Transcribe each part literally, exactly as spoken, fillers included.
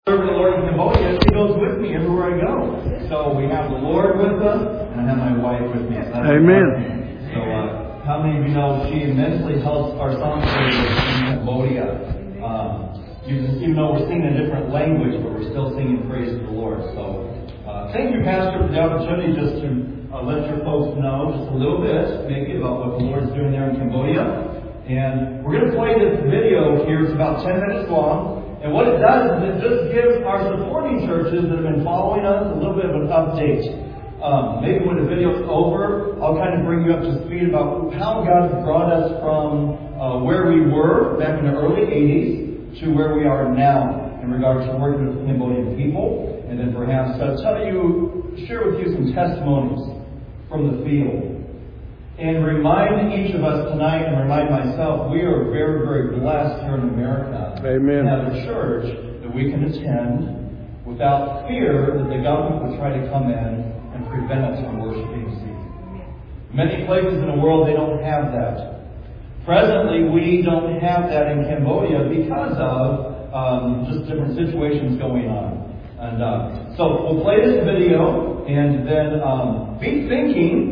Serving the Lord in Cambodia, He goes with me everywhere I go. So we have the Lord with us, and I have my wife with me. So Amen. So uh, how many of you know she immensely helps our song service in Cambodia? Um, even, even though we're singing a different language, but we're still singing praise to the Lord. So uh, thank you, Pastor, for the opportunity just to uh, let your folks know just a little bit, maybe, about what the Lord is doing there in Cambodia. And we're going to play this video here. It's about ten minutes long. And what it does is it just gives our supporting churches that have been following us a little bit of an update. Um, maybe when the video's over, I'll kind of bring you up to speed about how God has brought us from uh, where we were back in the early eighties to where we are now in regards to working with Cambodian people. And then perhaps uh, tell you, share with you some testimonies from the field. And remind each of us tonight, and remind myself, we are very, very blessed here in America Amen. to have a church that we can attend without fear that the government will try to come in and prevent us from worshiping God. Many places in the world, they don't have that. Presently, we don't have that in Cambodia because of um, just different situations going on. And uh, so we'll play this video, and then um, be thinking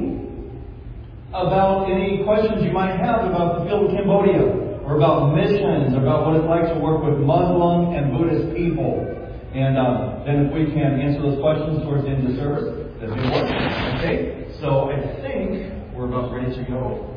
about any questions you might have about the field of Cambodia, or about missions, or about what it's like to work with Muslim and Buddhist people. And uh, then if we can answer those questions towards the end of the service, that'd be wonderful. Okay? So I think we're about ready to go.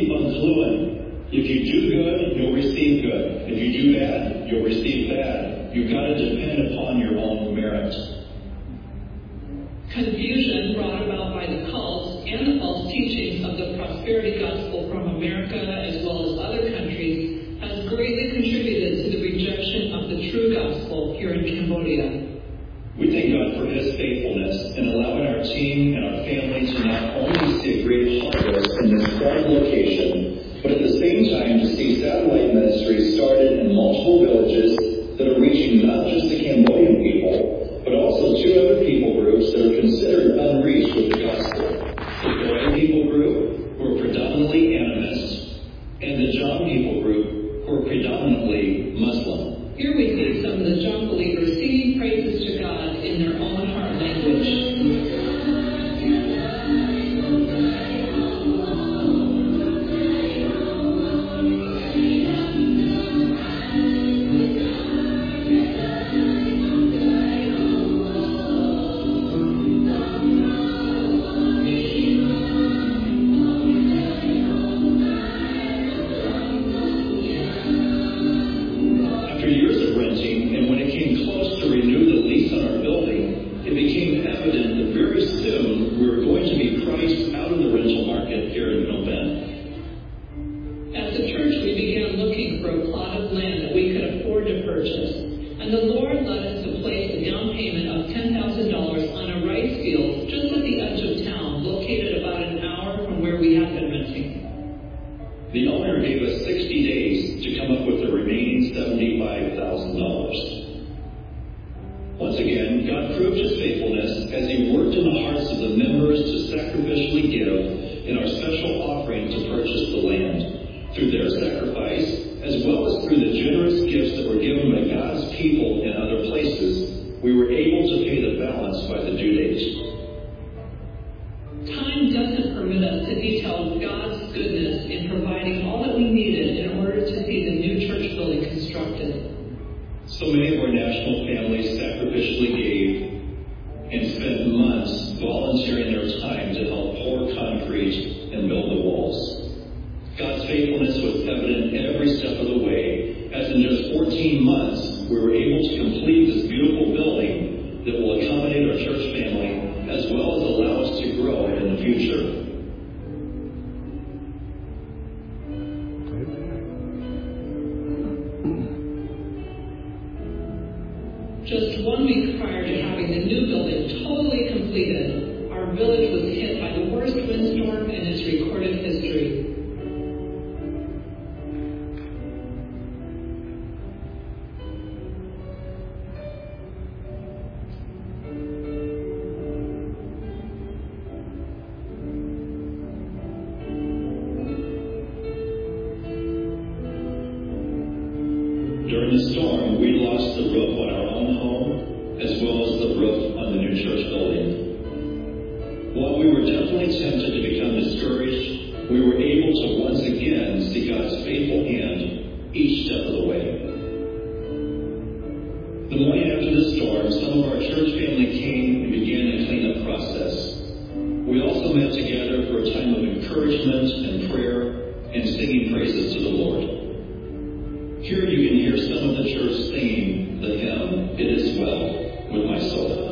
If you do good, you'll receive good. If you do bad, you'll receive bad. You've got to depend upon your own merit. Confusion brought about by the cults and the false teachings of the prosperity gospel from America as well as other countries has greatly contributed to the rejection of the true gospel here in Cambodia. We thank God for His faithfulness in allowing our team and our family to not only see a great harvest in this prime location, but at the same time to see satellite ministries started in multiple villages that are reaching not just the Cambodian people, but also two other people groups that are considered unreached with the gospel. The Goy people group, who are predominantly animists, and the Jong people group, who are predominantly Muslim. Here we see some of the Jong believers singing praises to God in their own heart language. The owner gave us sixty days to come up with the remaining seventy-five thousand dollars. Once again, God proved His faithfulness as He worked in the hearts of the members to sacrificially give in our special offering to purchase the land. Through their sacrifice, as well as through the generous gifts that were given by God's people in other places, we were able to pay the balance by the due date. Time doesn't permit us to detail God's goodness in providing all that we needed in order to see the new church building constructed. So many of our national families sacrificially gave and spent months volunteering their time to help pour concrete and build the walls. God's faithfulness was evident every step of the way, as in just fourteen months we were able to complete this beautiful building that will accommodate our church family as well as allow us to grow in the future. Just one week prior to having the new building totally completed, our village was hit by the worst windstorm in its recorded history. During the storm, we lost the roof on our own home, as well as the roof on the new church building. While we were definitely tempted to become discouraged, we were able to once again see God's faithful hand each step of the way. The morning after the storm, some of our church family came and began the cleanup process. We also met together for a time of encouragement and prayer and singing praises to the Lord. Here you can hear some of the church singing the hymn, "It Is Well With My Soul."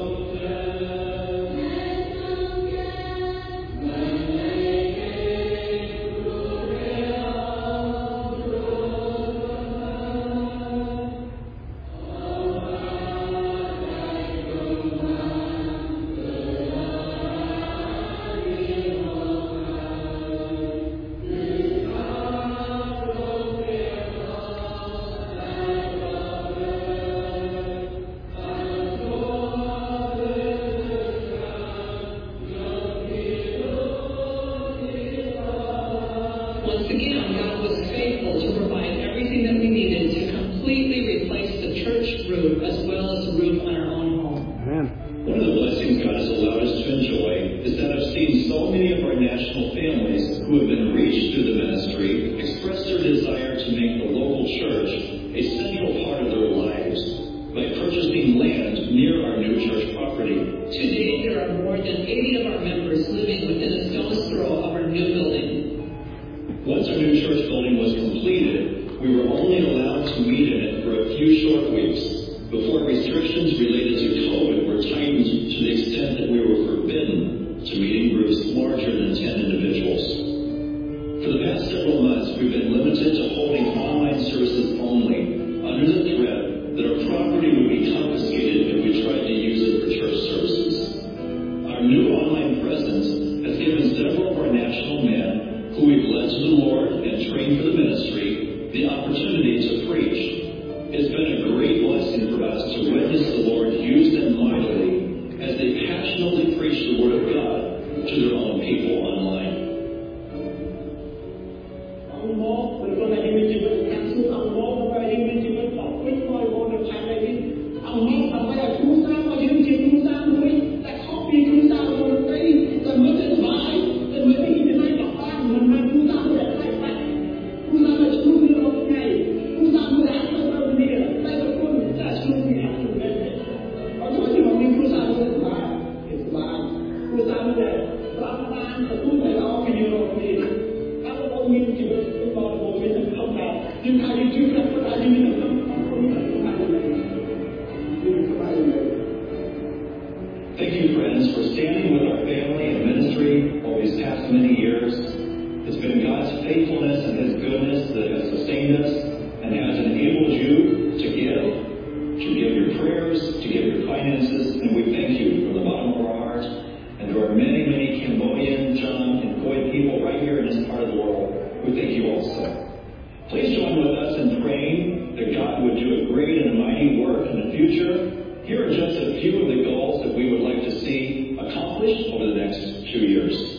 Once again, God was faithful to provide everything that we needed to completely replace the church roof as well as the roof on our own home. Amen. One of the blessings God has allowed us to enjoy is that I've seen so many of our national families who have been reached through the ministry express their desire to make the local church a central part of their lives by purchasing land near our new church property. To date, there are more than eighty of our members living within a stone's throw of our new building. Once our new church building was completed, we were only allowed to meet in it for a few short weeks. Before, restrictions related to COVID were tightened to the extent that we were forbidden to meeting groups larger than ten individuals. For the past several months, we've been limited to holding online services only, under the threat that our property would be confiscated if we tried to use it for church services. Our new online presence has given several of our national men, who we've led to the Lord and trained for the ministry, the opportunity to preach. It's been a great blessing for us to witness the Lord use them mightily as they passionately preach the Word of God to their own people online. Thank you, friends, for standing with our family and ministry over these past many years. It's been God's faithfulness and His goodness that has sustained us and has enabled you to give, to give your prayers, to give your finances, and we thank you from the bottom of our heart. And to our many, many Cambodian, Cham, and Khoi people right here in this part of the world, we thank you also. Please join with us in praying that God would do a great and a mighty work in the future. Here are just a few of the goals that we would like to see accomplished over the next two years.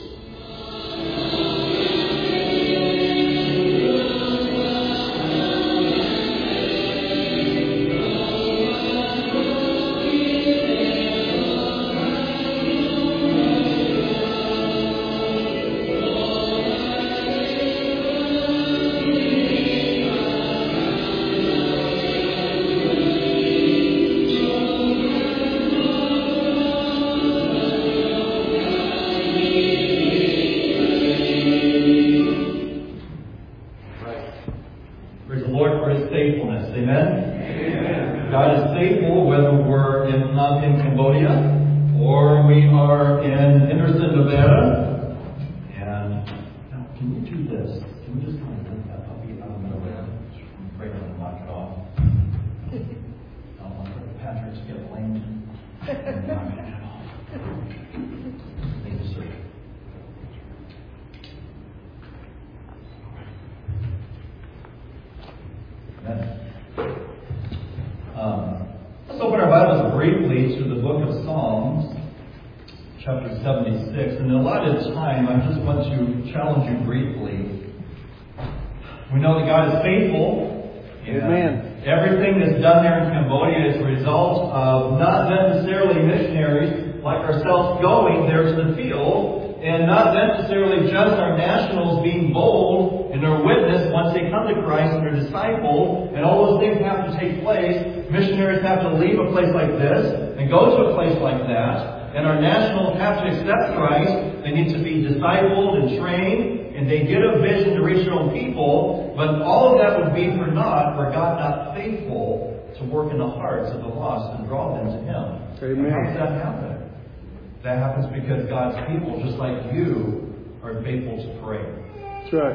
Um, let's open our Bibles briefly to the book of Psalms, chapter seventy-six. In the allotted time, I just want to challenge you briefly. We know that God is faithful. Amen. Everything that's done there in Cambodia is a result of not necessarily missionaries like ourselves going there to the field, and not necessarily just our nationals being bold in their witness once they come to Christ and are discipled, and all those things have to take place. Missionaries have to leave a place like this and go to a place like that, and our nationals have to accept Christ. They need to be discipled and trained, and they get a vision to reach their own people, but all of that would be for naught were God not faithful to work in the hearts of the lost and draw them to Him. Amen. How does that happen? That happens because God's people, just like you, are faithful to pray. That's right.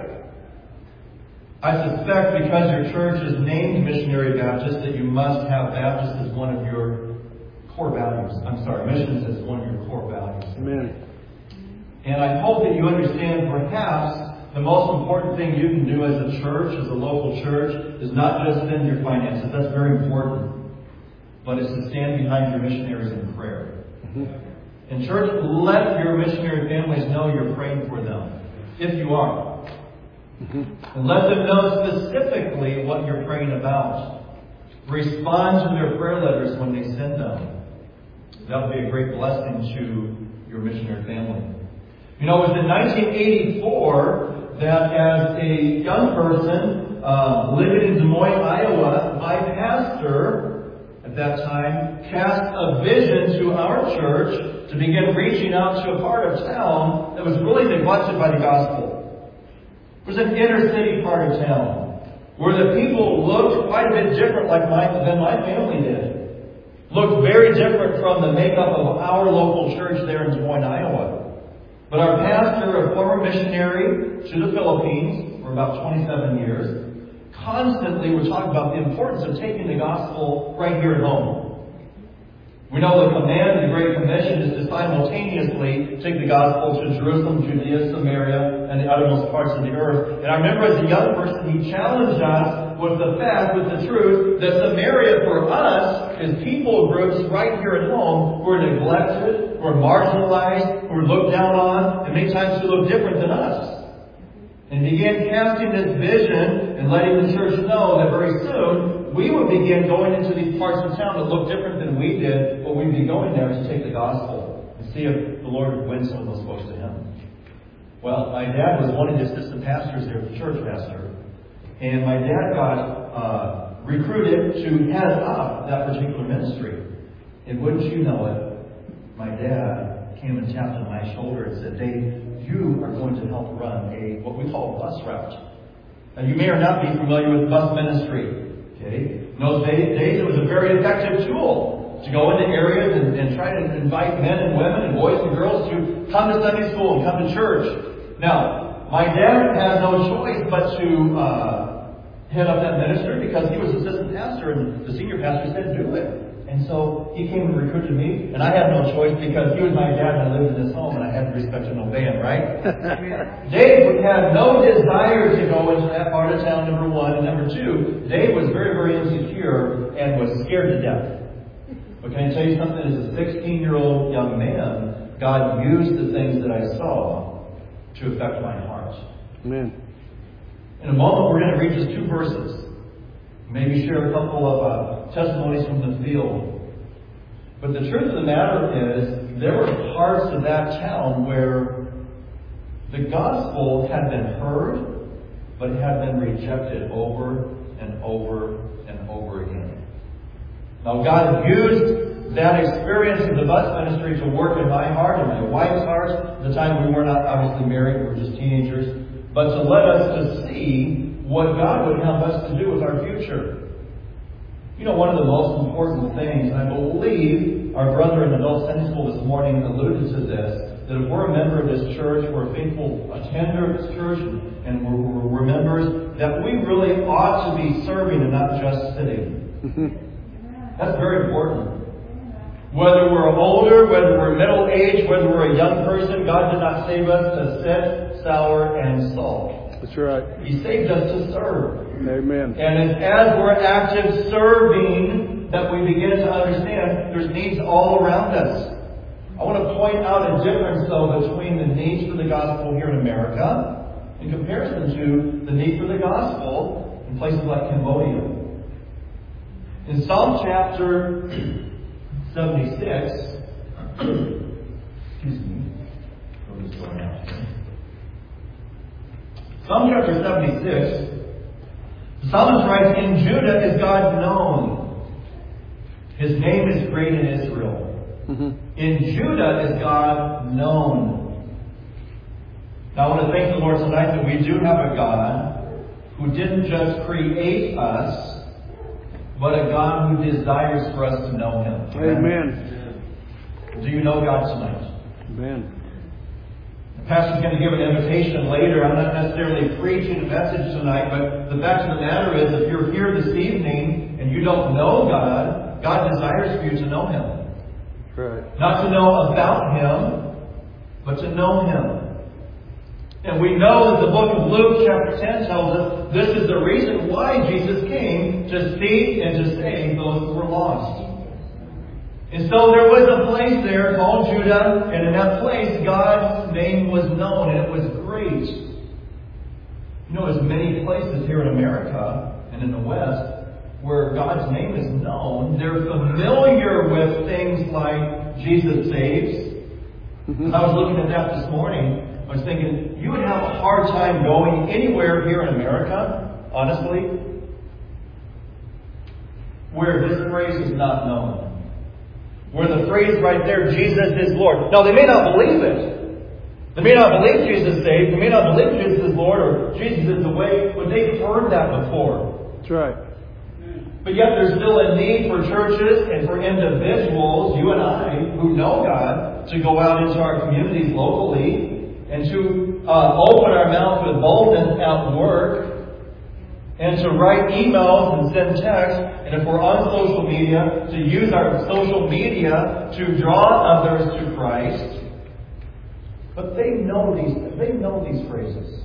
I suspect because your church is named Missionary Baptist that you must have Baptist as one of your core values. I'm sorry, missions is one of your core values. Amen. And I hope that you understand perhaps the most important thing you can do as a church, as a local church, is not just spend your finances. That's very important. But it's to stand behind your missionaries in prayer. Mm-hmm. And church, let your missionary families know you're praying for them, if you are. Mm-hmm. And let them know specifically what you're praying about. Respond to their prayer letters when they send them. That will be a great blessing to your missionary family. You know, it was in nineteen eighty-four that as a young person uh, living in Des Moines, Iowa, my pastor at that time cast a vision to our church to begin reaching out to a part of town that was really neglected by the gospel. It was an inner city part of town where the people looked quite a bit different like my, than my family did. looked very different from the makeup of our local church there in Des Moines, Iowa. But our pastor, a former missionary to the Philippines for about twenty-seven years, constantly would talk about the importance of taking the gospel right here at home. We know the command of the Great Commission is to simultaneously take the gospel to Jerusalem, Judea, Samaria, and the uttermost parts of the earth. And I remember as a young person, he challenged us with the fact, with the truth, that Samaria for us is people groups right here at home who are neglected, who are marginalized, who are looked down on, and many times who look different than us. And began casting this vision and letting the church know that very soon we would begin going into these parts of town that look different than we did, but we'd be going there to take the gospel and see if the Lord would win some of those folks to Him. Well, my dad was one of the assistant pastors there, the church pastor, and my dad got uh, recruited to head up that particular ministry. And wouldn't you know it, my dad came and tapped on my shoulder and said, "Dave, you are going to help run a what we call a bus route." Now, you may or not be familiar with bus ministry. Okay, in those days, it was a very effective tool to go into areas and, and try to invite men and women and boys and girls to come to Sunday school and come to church. Now, my dad had no choice but to uh, head up that ministry because he was assistant pastor and the senior pastor said, "Do it." And so he came and recruited me, and I had no choice because he was my dad and I lived in his home and I had to respect and obey him, right? Dave had no desire to go into that part of town, number one. And number two, Dave was very, very insecure and was scared to death. But can I tell you something? As a sixteen-year-old young man, God used the things that I saw to affect my heart. Amen. In a moment, we're going to read just two verses. Maybe share a couple of uh, testimonies from the field. But the truth of the matter is, there were parts of that town where the gospel had been heard, but had been rejected over and over and over again. Now, God used that experience of the bus ministry to work in my heart and my wife's heart. At the time, we were not obviously married; we were just teenagers. But to let us to see what God would have us to do with our future. You know, one of the most important things, and I believe our brother in adult Sunday school this morning alluded to this, that if we're a member of this church, we're a faithful attender of this church, and we're, we're, we're members, that we really ought to be serving and not just sitting. That's very important. Whether we're older, whether we're middle aged, whether we're a young person, God did not save us to sit, sour, and sulk. That's right. He saved us to serve. Amen. And it's as we're active serving that we begin to understand there's needs all around us. I want to point out a difference, though, between the needs for the gospel here in America in comparison to the need for the gospel in places like Cambodia. In Psalm chapter seventy-six, excuse me, what is going on here? Psalm chapter seventy-six, the psalmist writes, "In Judah is God known. His name is great in Israel." Mm-hmm. In Judah is God known. Now I want to thank the Lord tonight that we do have a God who didn't just create us, but a God who desires for us to know Him. Amen. Amen. Do you know God tonight? Amen. The pastor's going to give an invitation later. I'm not necessarily preaching a message tonight, but the fact of the matter is, if you're here this evening and you don't know God, God desires for you to know Him. Right. Not to know about Him, but to know Him. And we know that the book of Luke chapter ten tells us this is the reason why Jesus came, to seek and to save those who were lost. And so there was a place there called Judah, and in that place God's name was known, and it was great. You know, there's many places here in America and in the West where God's name is known. They're familiar with things like Jesus saves. Mm-hmm. As I was looking at that this morning, I was thinking, you would have a hard time going anywhere here in America, honestly, where this phrase is not known. Where the phrase right there, Jesus is Lord. Now, they may not believe it. They may not believe Jesus saves. They may not believe Jesus is Lord or Jesus is the way, but they've heard that before. That's right. But yet there's still a need for churches and for individuals, you and I, who know God, to go out into our communities locally and to uh, open our mouths with boldness at work and to write emails and send texts, and if we're on social media, to use our social media to draw others to Christ. But they know these they know these phrases.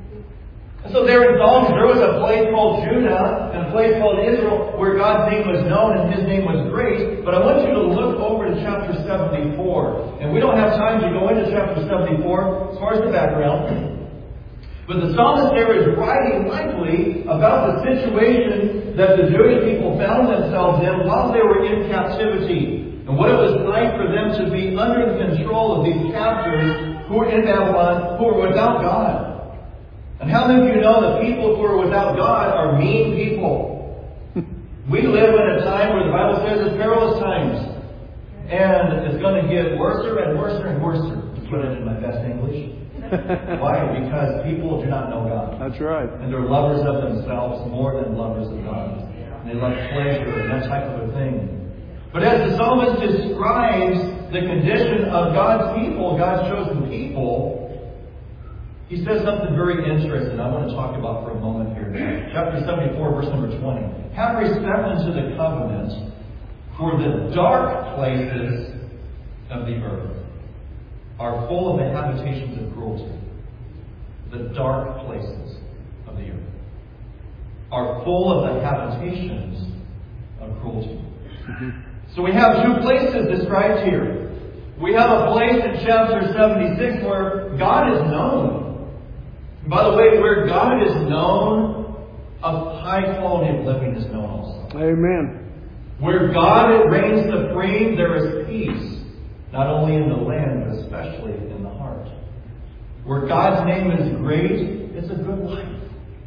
And so there in Psalms, there was a place called Judah and a place called Israel where God's name was known and His name was great. But I want you to look over to chapter seventy-four. And we don't have time to go into chapter seventy-four as far as the background. But the psalmist there is writing likely about the situation that the Jewish people found themselves in while they were in captivity. And what it was like for them to be under the control of these captors who were in Babylon, who were without God. And how many of you know that people who are without God are mean people? We live in a time where the Bible says it's perilous times. And it's going to get worse and worse and worse. To put it in my best English. Why? Because people do not know God. That's right. And they're lovers of themselves more than lovers of God. And they love pleasure and that type of a thing. But as the psalmist describes the condition of God's people, God's chosen people, he says something very interesting I want to talk about for a moment here. Chapter seventy-four, verse number twenty. Have respect unto the covenant, for the dark places of the earth are full of the habitations of cruelty. The dark places of the earth are full of the habitations of cruelty. Mm-hmm. So we have two places described here. We have a place in chapter seventy-six where God is known. And by the way, where God is known, a high quality of living is known also. Amen. Where God reigns supreme, there is peace. Not only in the land, but especially in the heart. Where God's name is great, it's a good life.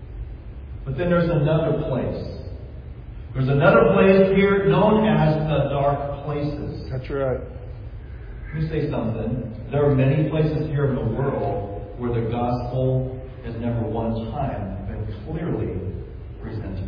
But then there's another place. There's another place here known as the dark places. That's right. Let me say something. There are many places here in the world where the gospel has never one time been clearly presented.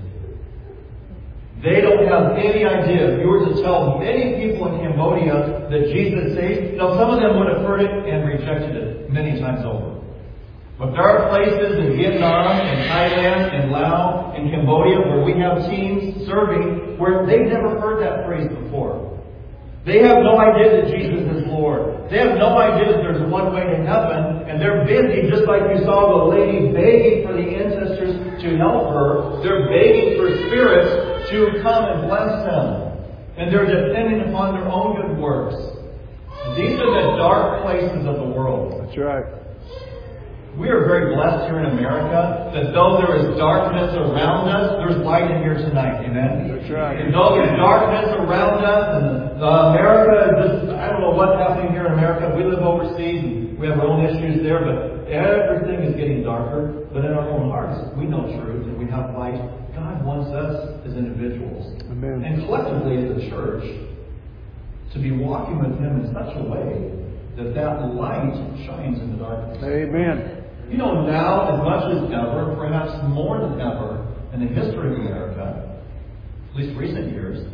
They don't have any idea. If you were to tell many people in Cambodia that Jesus saved, now some of them would have heard it and rejected it many times over. But there are places in Vietnam, in Thailand, in Laos, in Cambodia where we have teams serving where they've never heard that phrase before. They have no idea that Jesus is Lord. They have no idea that there's one way to heaven, and they're busy, just like you saw the lady begging for the ancestors to help her. They're begging for spirits to come and bless them. And they're depending upon their own good works. These are the dark places of the world. That's right. We are very blessed here in America that though there is darkness around us, there's light in here tonight. Amen? That's right. And though there's darkness around us, and uh, America is just, I don't know what's happening here in America. We live overseas and we have our own issues there, but everything is getting darker. But in our own hearts, we know truth and we have light. God wants us as individuals. Amen. And collectively as a church to be walking with Him in such a way that that light shines in the darkness. Amen. You know, now, as much as ever, perhaps more than ever, in the history of America, at least recent years,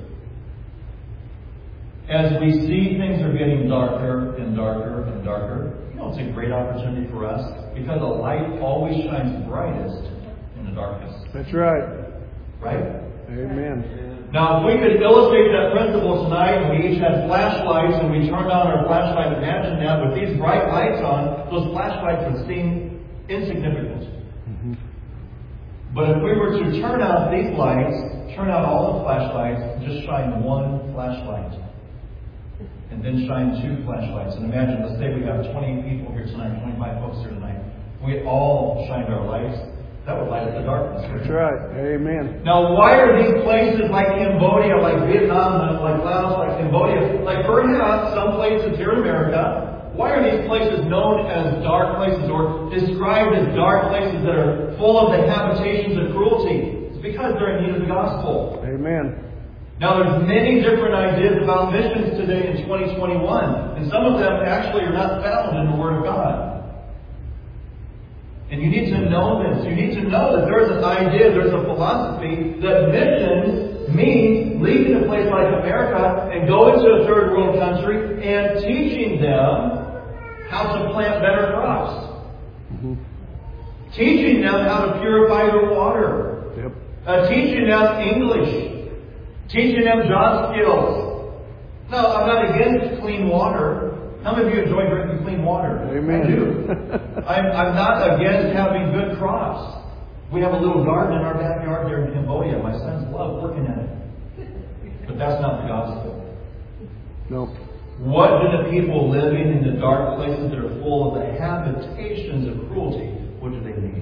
as we see things are getting darker and darker and darker, you know, it's a great opportunity for us because a light always shines brightest in the darkness. That's right. Right? Amen. Now, if we could illustrate that principle tonight, and we each had flashlights, and we turned on our flashlight, imagine that, with these bright lights on, those flashlights would seem insignificant. Mm-hmm. But if we were to turn out these lights, turn out all the flashlights, and just shine one flashlight, and then shine two flashlights, and imagine, let's say we have twenty people here tonight, twenty-five folks here tonight, we all shined our lights, that would light up the darkness. That's right. Amen. Now, why are these places like Cambodia, like Vietnam, like Laos, like Cambodia, like perhaps some places here in America, why are these places known as dark places or described as dark places that are full of the habitations of cruelty? It's because they're in need of the gospel. Amen. Now, there's many different ideas about missions today in twenty twenty-one, and some of them actually are not found in the Word of God. And you need to know this. You need to know that there's an idea, there's a philosophy that missions means leaving a place like America and going to a third world country and teaching them how to plant better crops. Mm-hmm. Teaching them how to purify their water. Yep. Uh, teaching them English. Teaching them job skills. No, I'm not against clean water. How many of you enjoy drinking clean water? Amen. I do. I'm, I'm not against having good crops. We have a little garden in our backyard there in Cambodia. My sons love working at it. But that's not the gospel. No. What do the people living in the dark places that are full of the habitations of cruelty, what do they need?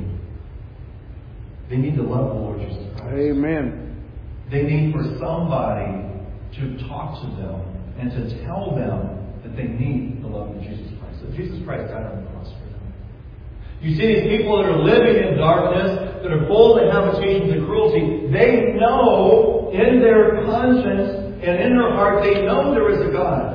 They need to love the Lord Jesus Christ. Amen. They need for somebody to talk to them and to tell them that they need the love of Jesus Christ. That Jesus Christ died on the cross for them. You see, these people that are living in darkness, that are full of the habitations of cruelty, they know in their conscience and in their heart, they know there is a God.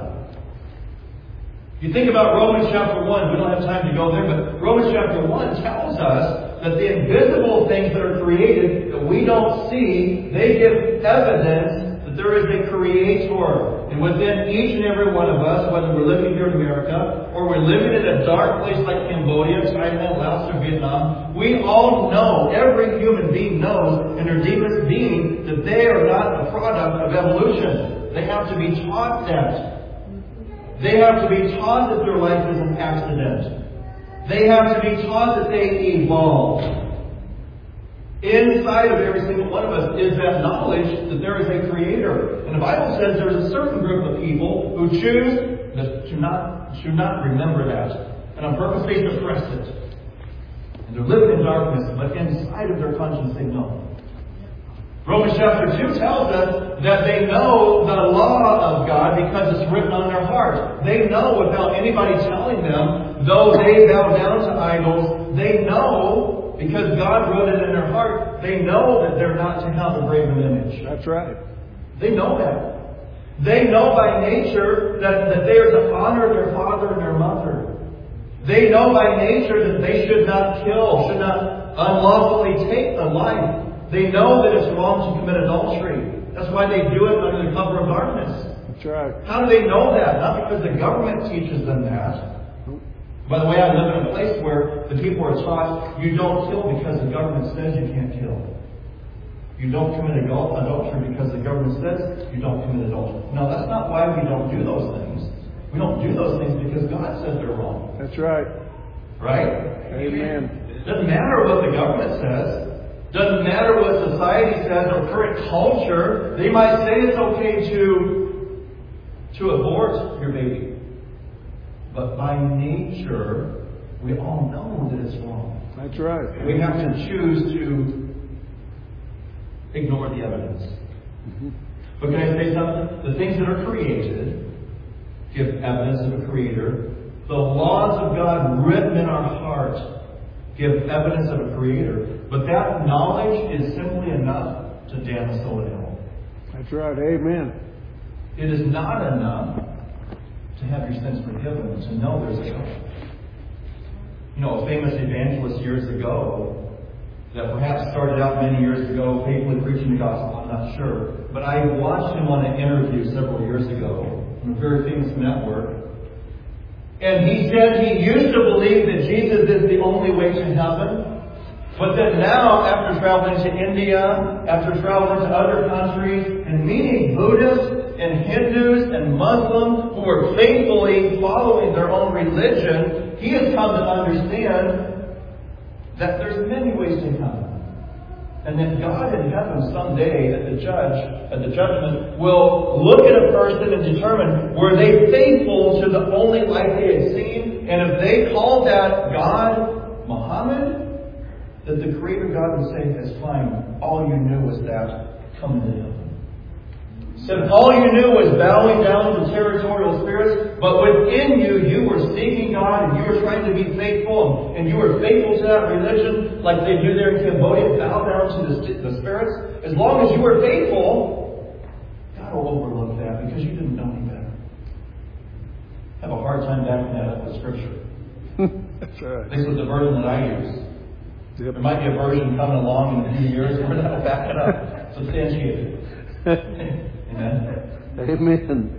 You think about Romans chapter one, we don't have time to go there, but Romans chapter one tells us that the invisible things that are created that we don't see, they give evidence that there is a creator. And within each and every one of us, whether we're living here in America or we're living in a dark place like Cambodia, Thailand, Laos, or Vietnam, we all know, every human being knows in their deepest being that they are not a product of evolution. They have to be taught that. They have to be taught that their life is an accident. They have to be taught that they evolve. Inside of every single one of us is that knowledge that there is a creator. And the Bible says there's a certain group of people who choose to not, to not remember that. And on purpose they suppress it. And they're living in darkness, but inside of their conscience they know. Romans chapter two tells us that they know the law of God because it's written on their heart. They know without anybody telling them, though they bow down to idols, they know because God wrote it in their heart, they know that they're not to have a graven image. That's right. They know that. They know by nature that, that they are to honor their father and their mother. They know by nature that they should not kill, should not unlawfully take a life. They know that it's wrong to commit adultery. That's why they do it under the cover of darkness. That's right. How do they know that? Not because the government teaches them that. By the way, I live in a place where the people are taught you don't kill because the government says you can't kill. You don't commit adultery because the government says you don't commit adultery. No, that's not why we don't do those things. We don't do those things because God says they're wrong. That's right. Right? Amen. It doesn't matter what the government says. Doesn't matter what society says or current culture. They might say it's okay to, to abort your baby. But by nature, we all know that it's wrong. That's right. We have to choose to ignore the evidence. Mm-hmm. But can I say something? The things that are created give evidence of a creator. The laws of God written in our heart give evidence of a creator. But that knowledge is simply enough to damn a soul to hell. That's right. Amen. It is not enough to have your sins forgiven, to know there's a God. You know, a famous evangelist years ago, that perhaps started out many years ago, faithfully preaching the gospel, I'm not sure. But I watched him on an interview several years ago on a very famous network. And he said he used to believe that Jesus is the only way to heaven. But that now, after traveling to India, after traveling to other countries, and meeting Buddhists and Hindus and Muslims who are faithfully following their own religion, he has come to understand that there's many ways to heaven. And that God in heaven someday, at the judge, at the judgment, will look at a person and determine were they faithful to the only life they had seen, and if they called that God Muhammad, that the Creator God would say, it's fine. All you knew was that. Come into heaven. So if all you knew was bowing down to territorial spirits, but within you, you were seeking God and you were trying to be faithful, and you were faithful to that religion like they do there in Cambodia, bow down to the, the spirits. As long as you were faithful, God will overlook that because you didn't know any better. I have a hard time backing that up with Scripture. That's right. This is the version that I use. Yep. There might be a version coming along in a few years where that will back it up, substantiate it. Amen? Amen.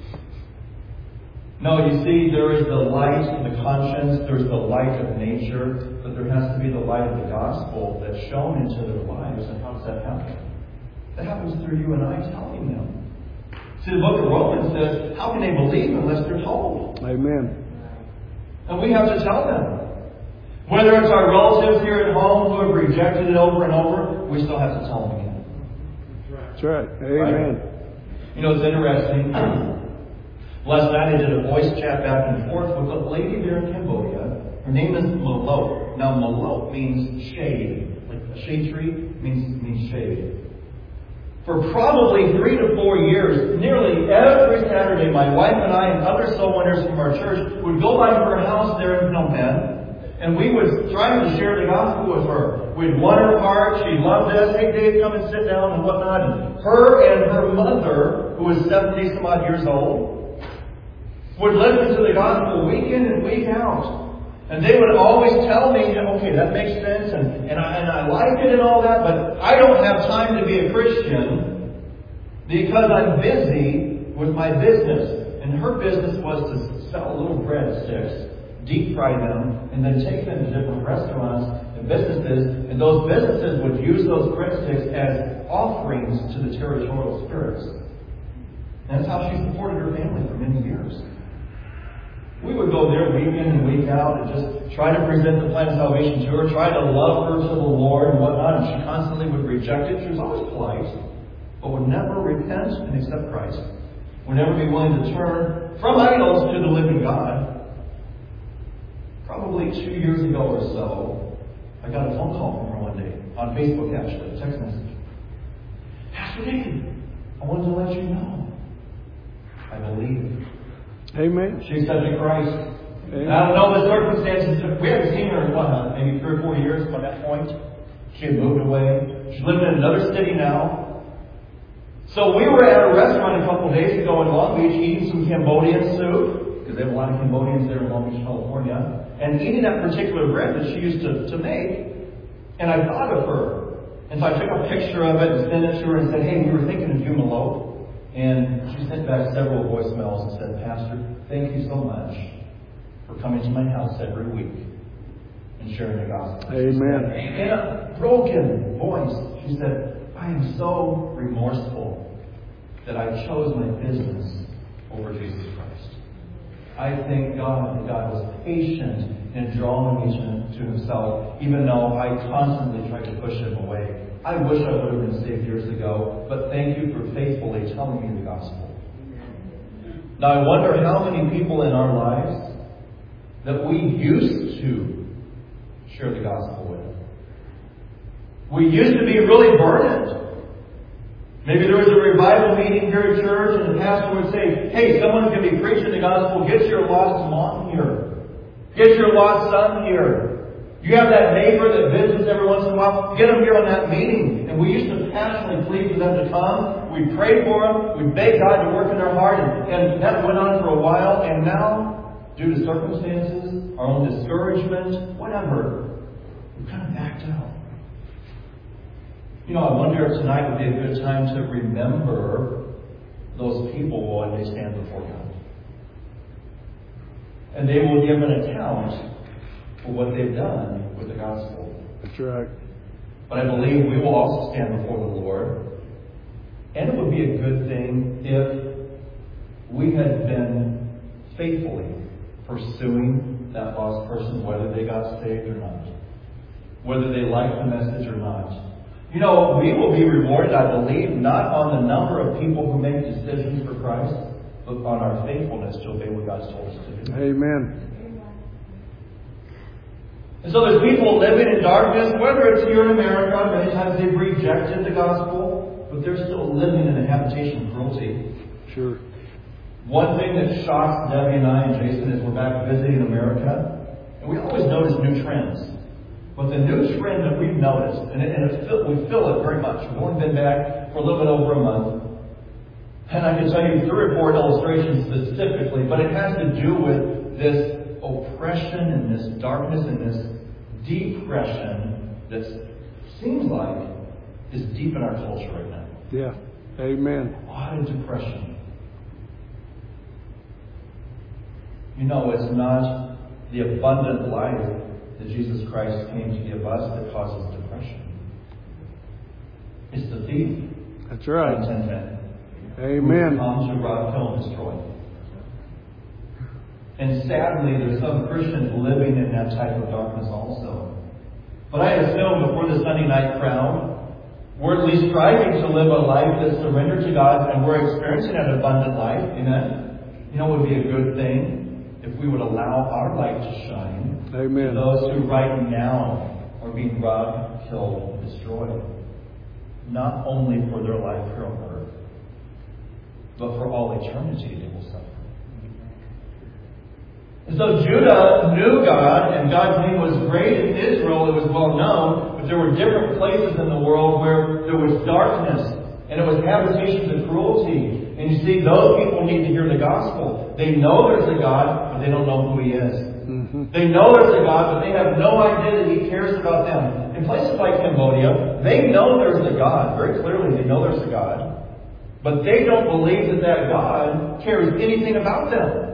No, you see, there is the light of the conscience, there's the light of nature, but there has to be the light of the gospel that's shown into their lives. And how does that happen? That happens through you and I telling them. See, the book of Romans says, how can they believe unless they're told? Amen. And we have to tell them. Whether it's our relatives here at home who have rejected it over and over, we still have to tell them again. That's right. Amen. Right? You know, it's interesting. Last night I did a voice chat back and forth with a lady there in Cambodia. Her name is Malot. Now, Malot means shade. Like a shade tree means, means shade. For probably three to four years, nearly every Saturday, my wife and I and other soul winners from our church would go by her house there in Phnom Penh. And we would try to share the gospel with her. We'd won her heart. She loved us. Hey, Dave, come and sit down and whatnot. And her and her mother, who was seventy some odd years old, would listen to the gospel week in and week out. And they would always tell me, okay, that makes sense, and, and, I, and I like it and all that, but I don't have time to be a Christian because I'm busy with my business. And her business was to sell little breadsticks, deep fry them, and then take them to different restaurants and businesses, and those businesses would use those breadsticks as offerings to the territorial spirits. And that's how she supported her family for many years. We would go there week in and week out and just try to present the plan of salvation to her, try to love her to the Lord and whatnot, and she constantly would reject it. She was always polite, but would never repent and accept Christ. Would never be willing to turn from idols to the living God. Probably two years ago or so, I got a phone call from her one day, on Facebook actually, a text message. Pastor David, I wanted to let you know, I believe. Amen. She accepted Christ. Amen. I don't know the circumstances. We haven't seen her in what, maybe three or four years by that point. She had moved away. She's living in another city now. So we were at a restaurant a couple of days ago in Long Beach eating some Cambodian soup, because they have a lot of Cambodians there in Long Beach, California, and eating that particular bread that she used to, to make. And I thought of her. And so I took a picture of it and sent it to her and said, hey, we were thinking of you, Malot. And she sent back several voicemails and said, Pastor, thank you so much for coming to my house every week and sharing the gospel. Amen. In a broken voice, she said, I am so remorseful that I chose my business over Jesus Christ. I thank God that God was patient in drawing me to, to Himself, even though I constantly tried to push Him away. I wish I would have been saved years ago, but thank you for faithfully telling me the gospel. Now I wonder how many people in our lives that we used to share the gospel with. We used to be really burdened. Maybe there was a revival meeting here at church and the pastor would say, hey, someone's going to be preaching the gospel. Get your lost mom here. Get your lost son here. You have that neighbor that visits every once in a while. Get them here on that meeting. And we used to passionately plead for them to come. We prayed for them. We begged God to work in their heart. And, and that went on for a while. And now, due to circumstances, our own discouragement, whatever, we've kind of backed out. You know, I wonder if tonight would be a good time to remember those people when they stand before God. And they will give an account for what they've done with the gospel. That's right. But I believe we will also stand before the Lord. And it would be a good thing if we had been faithfully pursuing that lost person, whether they got saved or not. Whether they liked the message or not. You know, we will be rewarded, I believe, not on the number of people who make decisions for Christ, but on our faithfulness to obey what God's told us to do. Amen. And so there's people living in darkness, whether it's here in America, many times they've rejected the gospel, but they're still living in a habitation of cruelty. Sure. One thing that shocks Debbie and I and Jason is we're back visiting America, and we always notice new trends. But the new trend that we've noticed, and, it, and it, we feel it very much. We've only been back for a little bit over a month, and I can tell you three or four illustrations specifically, but it has to do with this oppression and this darkness and this depression that seems like is deep in our culture right now. Yeah. Amen. A lot of depression. You know, it's not the abundant life that Jesus Christ came to give us that causes depression. It's the thief. That's right. John ten ten. Amen. Who comes to rob, kill, and destroy. And sadly, there's some Christians living in that type of darkness also. But I assume before the Sunday night crowd, we're at least striving to live a life that's surrendered to God, and we're experiencing that abundant life. Amen? You know, it would be a good thing if we would allow our light to shine. Amen. To those who right now are being robbed, killed, and destroyed. Not only for their life here on earth, but for all eternity they will suffer. And so Judah knew God, and God's name was great in Israel. It was well known, but there were different places in the world where there was darkness, and it was habitations of cruelty. And you see, those people need to hear the gospel. They know there's a God, but they don't know who He is. Mm-hmm. They know there's a God, but they have no idea that He cares about them. In places like Cambodia, they know there's a God. Very clearly, they know there's a God. But they don't believe that that God cares anything about them.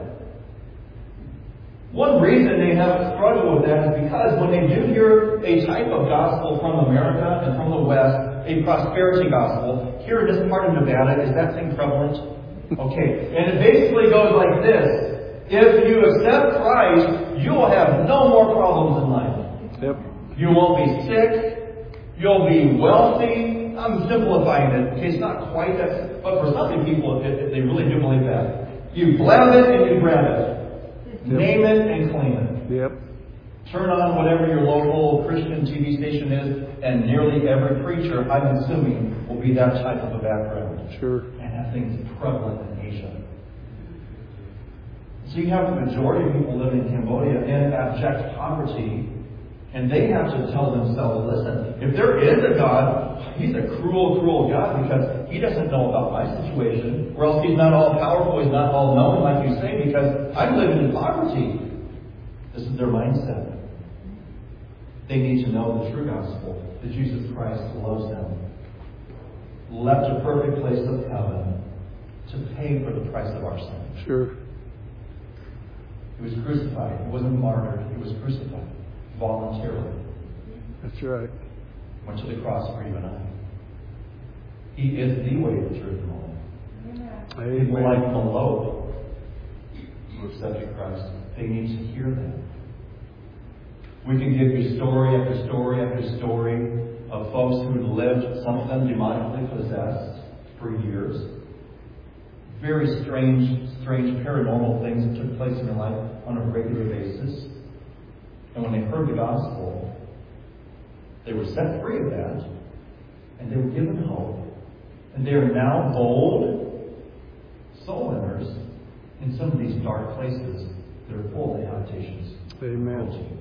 One reason they have a struggle with that is because when they do hear a type of gospel from America and from the West, a prosperity gospel, here in this part of Nevada, is that thing prevalent? Okay. And it basically goes like this. If you accept Christ, you will have no more problems in life. Yep. You won't be sick. You'll be wealthy. I'm simplifying it. Okay, it's not quite that. But for some people, it, it, they really do believe that. You blab it and you grab it. Yep. Name it and claim it. Yep. Turn on whatever your local Christian T V station is, and nearly every preacher, I'm assuming, will be that type of a background. Sure. And that thing's prevalent in Asia. So you have the majority of people living in Cambodia in abject poverty, and they have to tell themselves, listen, if there is a God, He's a cruel, cruel God because He doesn't know about my situation, or else He's not all powerful, He's not all knowing, like you say, because I'm living in poverty. This is their mindset. They need to know the true gospel, that Jesus Christ loves them, left a perfect place of heaven to pay for the price of our sin. Sure. He was crucified. He wasn't martyred. He was crucified voluntarily. That's right. Went to the cross for you and I. He is the way, the truth, and the life. Amen. People like Malone who accepted Christ, they need to hear that. We can give you story after story after story of folks who lived, some of them demonically possessed, for years. Very strange, strange paranormal things that took place in their life on a regular basis. And when they heard the gospel, they were set free of that, and they were given hope. And they are now bold soul winners in some of these dark places that are full of habitations. Amen.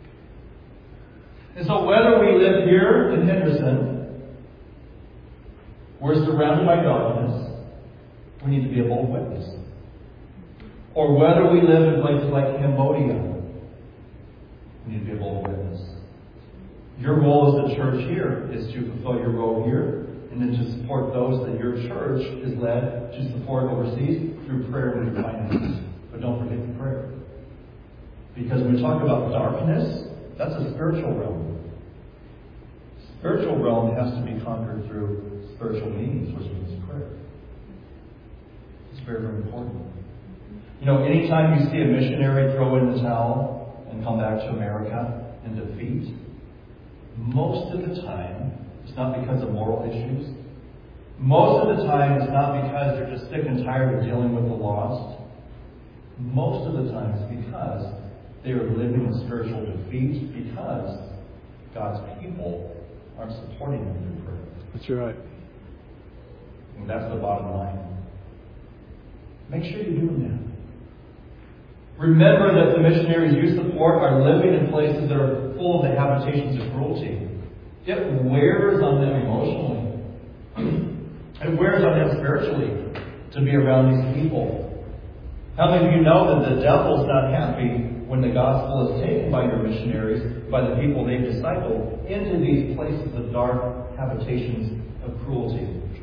And so whether we live here in Henderson, we're surrounded by darkness, we need to be a bold witness. Or whether we live in places like Cambodia, we need to be a bold witness. Your role as the church here is to fulfill your role here, and then to support those that your church is led to support overseas through prayer and finances. But don't forget the prayer. Because when we talk about darkness, that's a spiritual realm. Spiritual realm has to be conquered through spiritual means, which means prayer. It's very, very important. You know, anytime you see a missionary throw in the towel and come back to America in defeat, most of the time, it's not because of moral issues. Most of the time, it's not because they're just sick and tired of dealing with the lost. Most of the time, it's because they are living in spiritual defeat because God's people aren't supporting them through prayer. That's right. And that's the bottom line. Make sure you're doing that. Remember that the missionaries you support are living in places that are full of the habitations of cruelty. It wears on them emotionally. It wears on them spiritually to be around these people. How many of you know that the devil's not happy when the gospel is taken by your missionaries, by the people they've discipled, into these places of dark habitations of cruelty?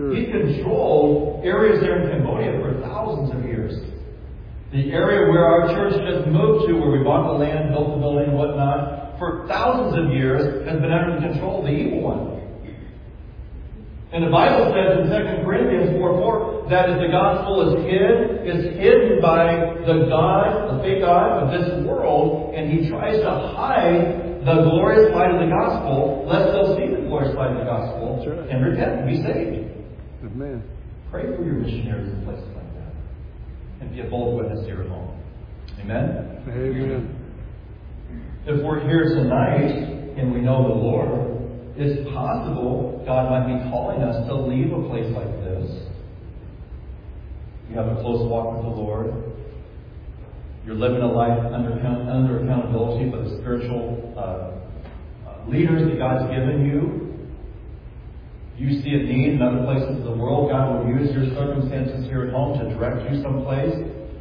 Sure. He controlled areas there in Cambodia for thousands of years. The area where our church just moved to, where we bought the land, built the building and whatnot, for thousands of years has been under the control of the evil one. And the Bible says in Second Corinthians four four that if the gospel is hid, it's hidden by the God, the fake God of this world, and he tries to hide the glorious light of the gospel, lest they'll see the glorious light of the gospel right. and repent and be saved. Amen. Pray for your missionaries in places like that. And be a bold witness here at home. Amen? Amen. If we're here tonight and we know the Lord, it's possible God might be calling us to leave a place like this. You have a close walk with the Lord. You're living a life under, under accountability for the spiritual uh, uh, leaders that God's given you. You see a need in other places of the world. God will use your circumstances here at home to direct you someplace.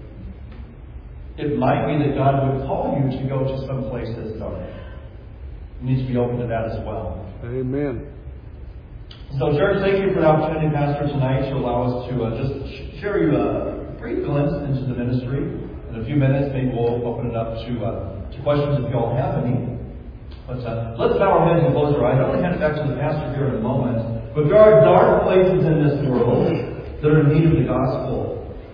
It might be that God would call you to go to some place that's dark. You need to be open to that as well. Amen. So, church, thank you for the opportunity, Pastor, tonight to allow us to uh, just share you a brief glimpse into the ministry. In a few minutes, maybe we'll open it up to uh, to questions if you all have any. But uh, let's bow our heads and close our eyes. I'm going to hand it back to the pastor here in a moment. But there are dark places in this world that are in need of the gospel.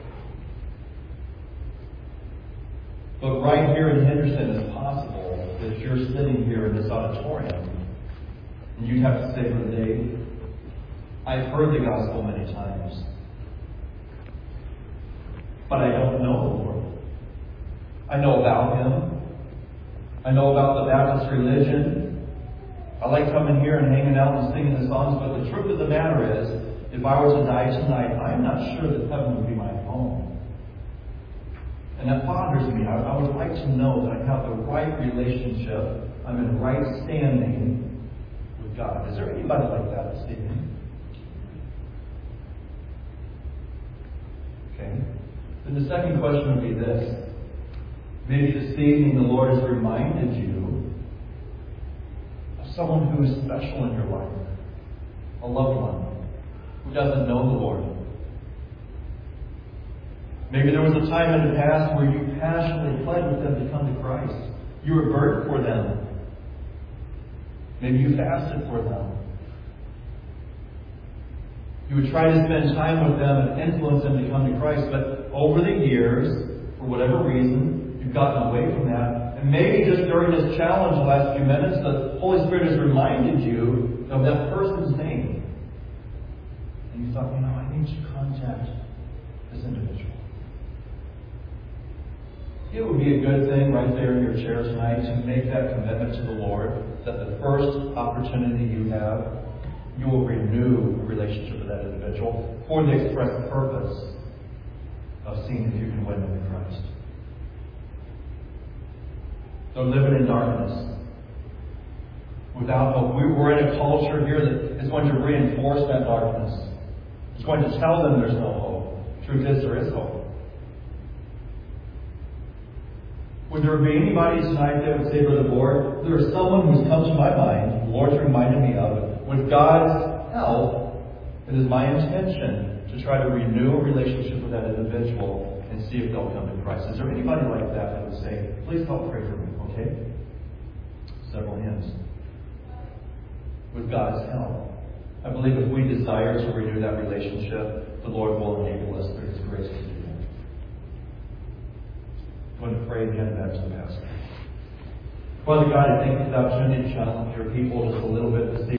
But right here in Henderson, it's possible that you're sitting here in this auditorium and you'd have to say, Brother Dave, I've heard the gospel many times, but I don't know the Lord. I know about Him. I know about the Baptist religion. I like coming here and hanging out and singing the songs, but the truth of the matter is, if I were to die tonight, I'm not sure that heaven would be my home. And that bothers me. I, I would like to know that I have the right relationship. I'm in right standing with God. Is there anybody like that this evening? Okay. Then the second question would be this. Maybe this evening the Lord has reminded you of someone who is special in your life. A loved one who doesn't know the Lord. Maybe there was a time in the past where you passionately pled with them to come to Christ. You were burdened for them. Maybe you fasted for them. You would try to spend time with them and influence them to come to Christ, but over the years, for whatever reason, you've gotten away from that. And maybe just during this challenge the last few minutes, the Holy Spirit has reminded you of that person's name. And you thought, you know, I need to contact this individual. It would be a good thing right there in your chair tonight to make that commitment to the Lord, that the first opportunity you have, you will renew a relationship with that individual for the express purpose of seeing if you can win them to Christ. They're living in darkness, without hope. We're in a culture here that is going to reinforce that darkness. It's going to tell them there's no hope. Truth is, there is hope. Would there be anybody tonight that would say, Brother Lord, there is someone who's come to my mind, the Lord's reminded me of it. With God's help, it is my intention to try to renew a relationship with that individual and see if they'll come to Christ. Is there anybody like that that would say, please help pray for me, okay? Several hands. With God's help. I believe if we desire to renew that relationship, the Lord will enable us through His grace to do that. I'm going to pray again back to the pastor. Father God, I thank you for the opportunity to challenge your people just a little bit this evening.